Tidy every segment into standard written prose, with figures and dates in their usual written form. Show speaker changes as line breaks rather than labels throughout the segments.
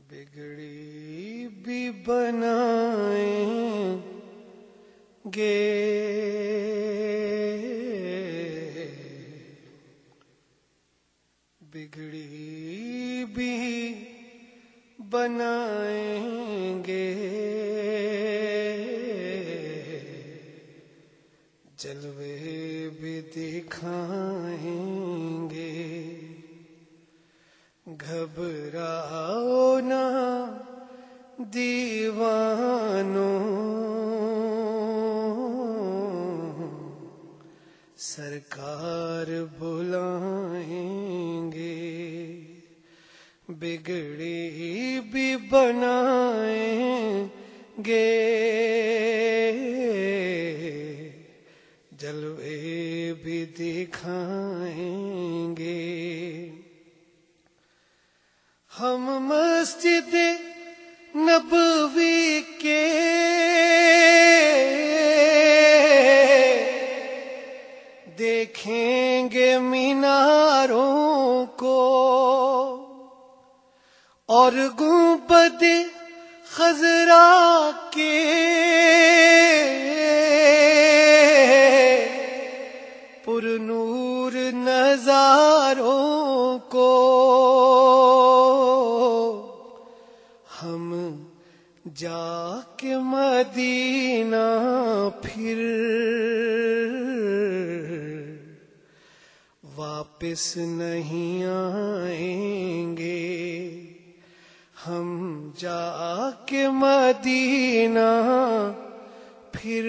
بگڑی بھی بنائیں گے، بگڑی بھی بنائیں گے، جلوے بھی دکھائیں گے، گھبراؤ نہ دیوانوں، سرکار بلائیں گے، بگڑی بھی بنائیں گے، جلوے بھی دکھائیں گے۔ ہم مسجد نبوی کے دیکھیں گے میناروں کو، اور گنبد خضرا کے پر نور نظاروں کو، ہم جا کے مدینہ پھر واپس نہیں آئیں گے، ہم جا کے مدینہ پھر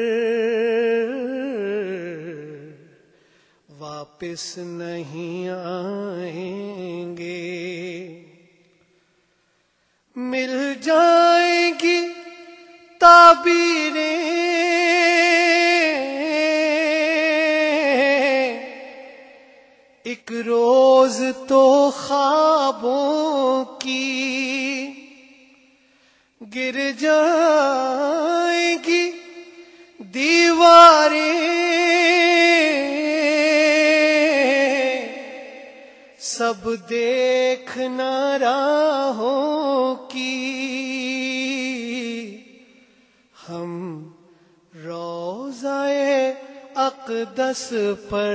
واپس نہیں آئیں گے۔ مل جائیں گی تعبیریں ایک روز تو خوابوں کی، گر جائیں گی دیواریں سب دیکھنا راہوں کی، ہم روضہ اقدس پر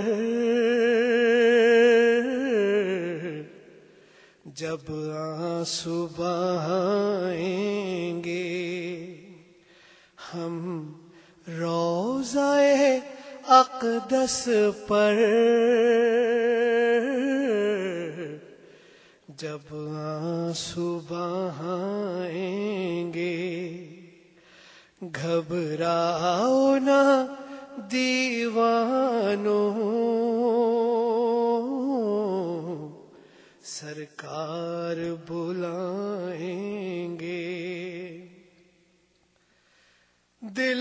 جب آنسو بہائیں گے، ہم روضہ اقدس پر جب آنسو بہائیں گے، گھبراؤ نہ دیوانوں، سرکار بلائیں گے، دل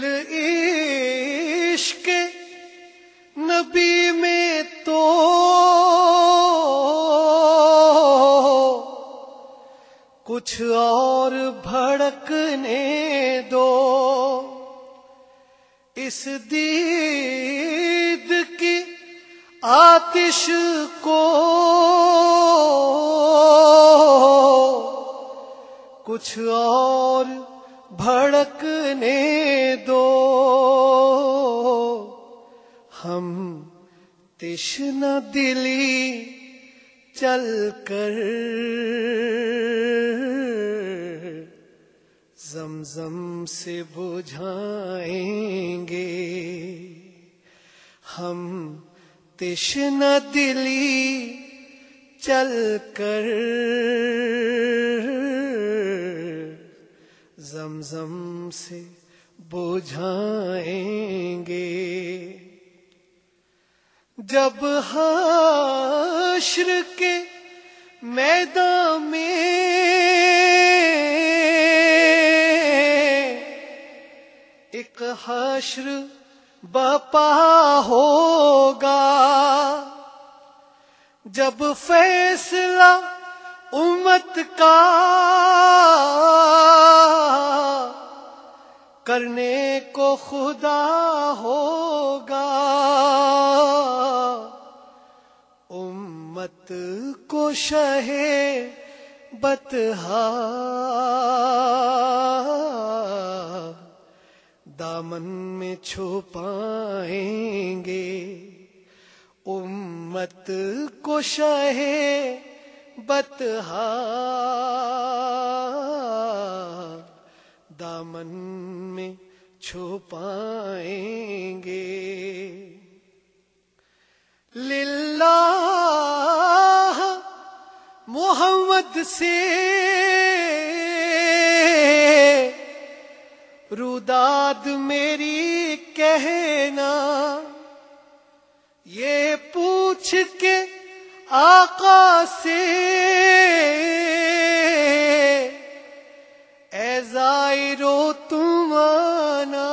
عشق نبی میں تو کچھ اور بھڑکنے دو، اس دید کی آتش کو کچھ اور بھڑکنے دو، ہم تشنہ دلی چل کر زمزم سے بجھائیں گے، ہم تشنہ دلی چل کر زمزم سے بجھائیں گے، جب حشر کے میدان میں ایک حشر برپا ہوگا، جب فیصلہ امت کا کرنے کو خدا ہوگا، امت کو شہ بطحا دامن میں چھپائیں گے امت کو شاہ بطحا دامن میں چھپائیں گے للہ محمد سے روداد میری کہنا یہ پوچھ کے آقا سے اے زائرو تم آنا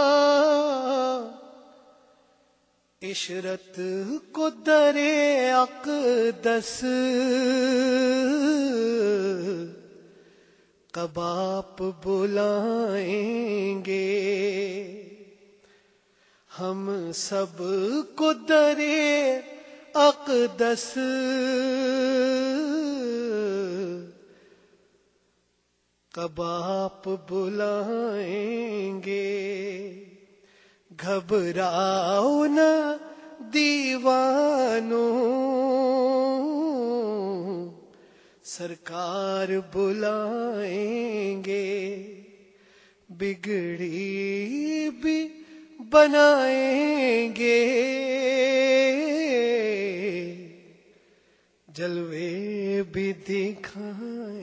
عشرت کو در اقدس کباب بلائیں گے ہم سب کو در اقدس کباب بلائیں گے گھبراؤ نہ دیوانوں سرکار بلائیں گے بگڑی بھی بنائیں گے جلوے بھی دکھائیں